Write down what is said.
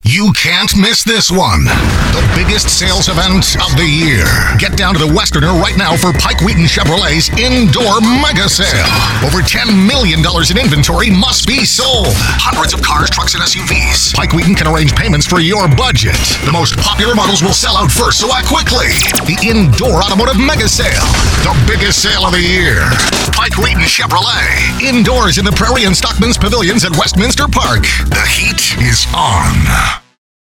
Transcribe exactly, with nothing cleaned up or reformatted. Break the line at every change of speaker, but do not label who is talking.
You can't miss this one. The biggest sales event of the year. Get down to the Westerner right now for Pike Wheaton Chevrolet's Indoor Mega Sale. Over ten million dollars in inventory must be sold. Hundreds of cars, trucks, and S U Vs. Pike Wheaton can arrange payments for your budget. The most popular models will sell out first, so act quickly. The Indoor Automotive Mega Sale. The biggest sale of the year. Pike Wheaton Chevrolet. Indoors in the Prairie and Stockman's Pavilions at Westminster Park. The heat is on.